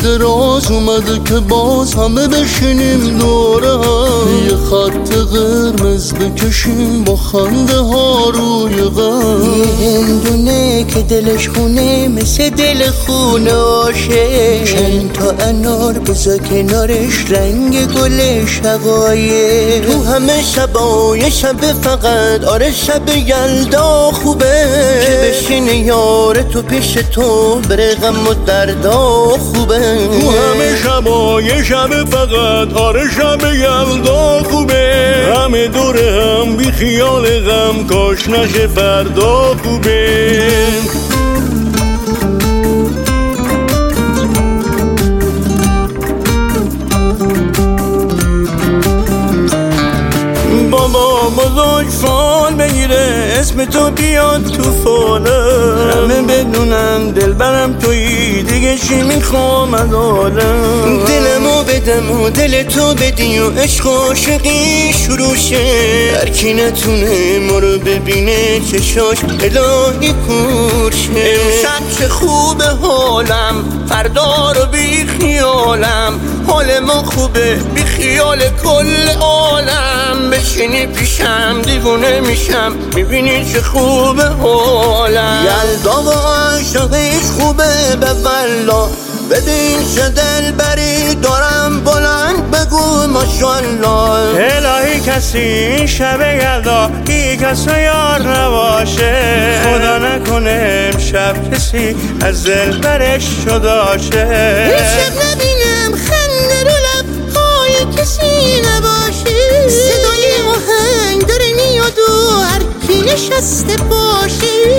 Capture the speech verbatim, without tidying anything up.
دراز اومده که باز همه بشینیم دوره هم، یه خط قرمز بکشیم با خنده ها روی غم. یه هندونه که دلش خونه مثل دل خونه آشه، چند تا انار بذار کنارش رنگ گل شقایق. تو همه شبای شب فقط آره شب یلدا خوبه، که بشینه یاره تو پیش تو بره غم و دردا خوبه. تو همه شبای شب فقط آره شب یلدا خوبه، همه دوره هم بی خیال غم کاش نشه فردا خوبه. بابا بزرگ فال بگیره اسم تو بیاد تو فاله، همه بدونم دل برم تویی دیگه چی میخوام از عالم. دلمو بدم و دل تو بدی و عشق و عاشقی شروع شه، هر کی نتونه ما رو ببینه چشاش الهی کور شه. امشب چه خوبه حالم فردا رو بی خیالم، حال ما خوبه بی خیال کل عالم. بشینی پیشم دیوونه میشم میبینی چه خوبه حالم. یلدا و عاشقیش خوبه به والله، ببین چه دل بری دارم بلند بگو ماشالله. الهی کسی این شب یلدا بی کس و یار نباشه، خدا نکنه امشب کسی از دل برش جدا شه. امشب نبینم خنده رو لبهای کسی نباشه، صدای آهنگ داره میاد و هر کی نشسته باشه.